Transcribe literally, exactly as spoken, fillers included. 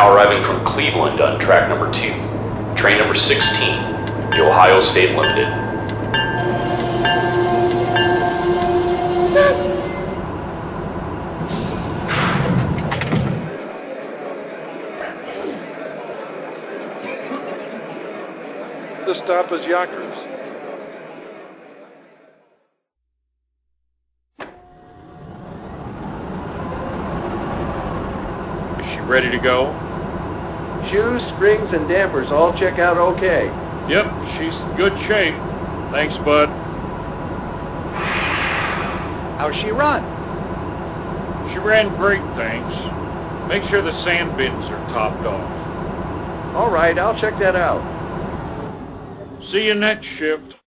now arriving from Cleveland on track number two. Train number sixteen, the Ohio State Limited. The stop is Yonkers. Is she ready to go? Shoes, springs, and dampers all check out okay. Yep, she's in good shape. Thanks, Bud. How's she run? She ran great, thanks. Make sure the sand bins are topped off. All right, I'll check that out. See you next shift.